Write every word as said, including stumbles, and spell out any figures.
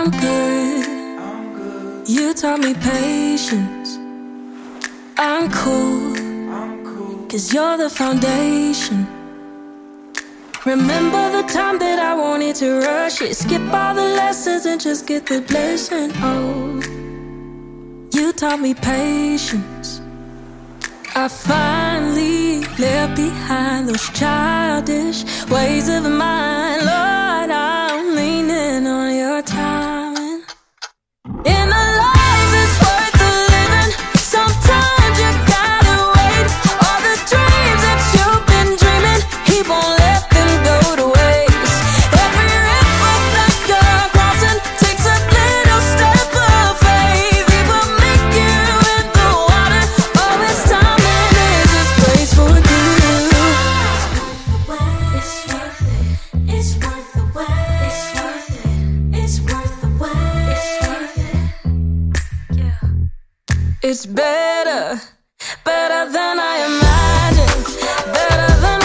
I'm good. You taught me patience. I'm cool, cause you're the foundation. Remember the time that I wanted to rush it, skip all the lessons and just get the blessing. Oh, you taught me patience. I finally left behind those childish ways of mine. Lord, I'm leaning on your timing. In a life that's worth the living, sometimes you gotta wait. All the dreams that you've been dreaming, he won't let them go to waste. Every river that you're crossing takes a little step of faith. He will make you in the water. All this time and is his grace for you. It's worth it. It's worth the wait. It's worth it. It's worth the wait. It's worth it. Yeah. It's better, better than I imagined, better than